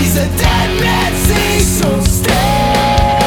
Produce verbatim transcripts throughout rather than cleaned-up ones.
He's a dead man, see, so stay.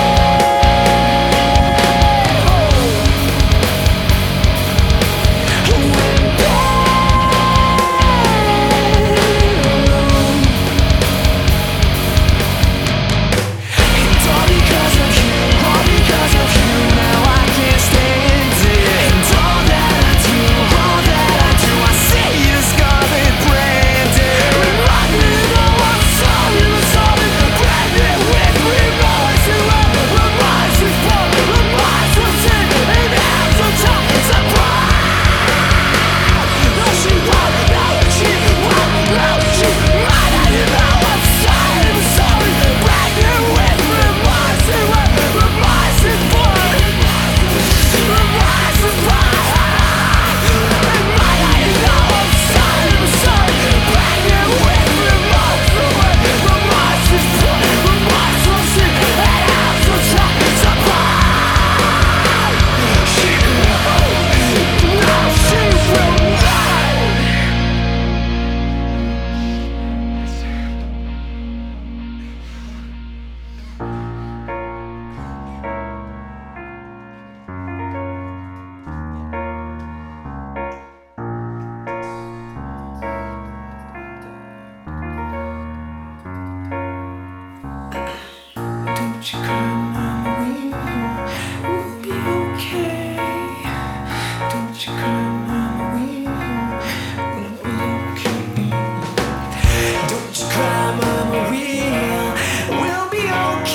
Don't you cry, mama, we will be okay. Don't you cry, mama, we will be okay. Don't you cry, mama, we will be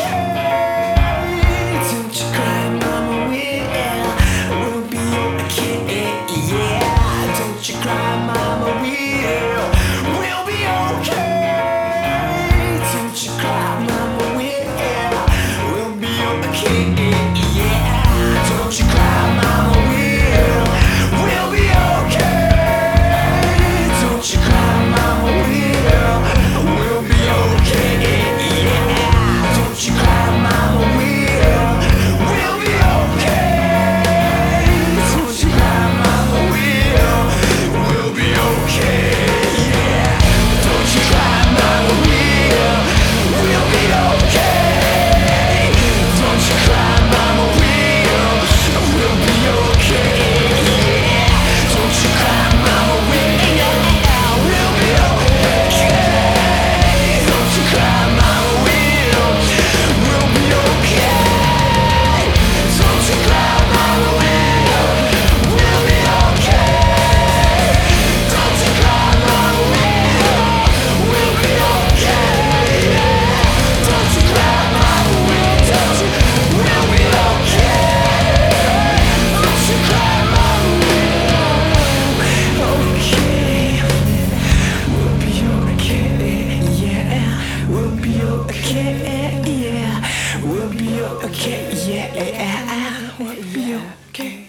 okay. Don't you cry, mama, we will be okay. Yeah, don't you cry, mama, we will be okay. Don't you cry, mama, we don't you cry, mama, we'll, we'll be okay. Don't you cry, mama, we'll, we'll be okay. Yeah. Don't you cry, mama, we'll, we'll be okay. Don't you cry, mama, we'll, we'll be okay. Yeah. Don't you cry, mama, we'll, we'll be okay. Don't you cry, mama, we'll, we'll be okay. Yeah. Don't you cry, mama, we'll, we'll be okay. Don't you cry, mama, we'll, we'll be okay. Don't you cry, mama, we'll, we'll be okay. Don't you cry, mama, we'll, we'll be okay. Don't you cry, mama, we'll, don't you, we'll be okay. Don't you cry, mama, we'll, okay. We'll be okay, yeah. We'll be okay, yeah. We'll be okay, yeah. We'll be okay.